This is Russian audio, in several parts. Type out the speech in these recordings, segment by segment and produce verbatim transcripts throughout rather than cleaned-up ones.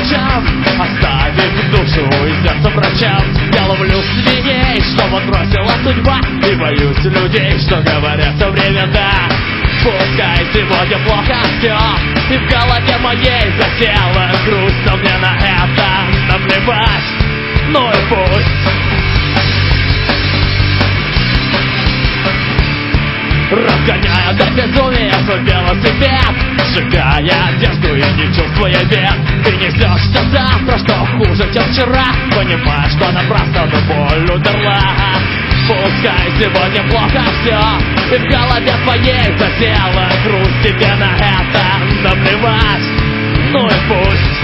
ночам, оставив душу и сердце врачам. Я ловлю свиней, что подбросила судьба, и боюсь людей, что говорят все время да. Пускай сегодня плохо все, и в голове моей засела грусть, но мне на это наплевать, ну и пусть. Разгоняя до безумия свой велосипед, сжигая одежду и не чувствуя бед. Ты несешься завтра, что хуже, чем вчера, понимаешь, что напрасно ты боль ударла. Пускай сегодня плохо все, и в голове твоей засела грусть, тебе на это наплевать, ну и пусть.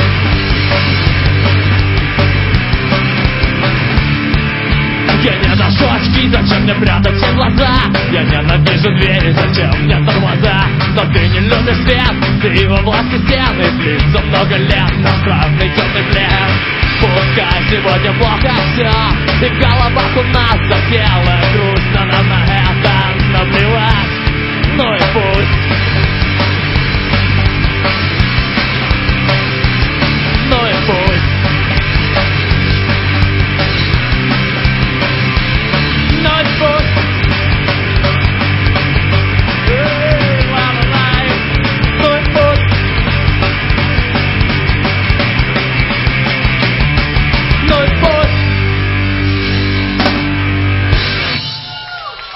Я ненавижу очки, зачем мне прятать все глаза? Я ненавижу двери, зачем мне тормоза? Но ты не любишь свет, ты во власти стены, длится много лет, на странный темный плен. Пускай сегодня плохо все, и в головах у нас засела грусть, но нам на это наплевать, ну и пусть.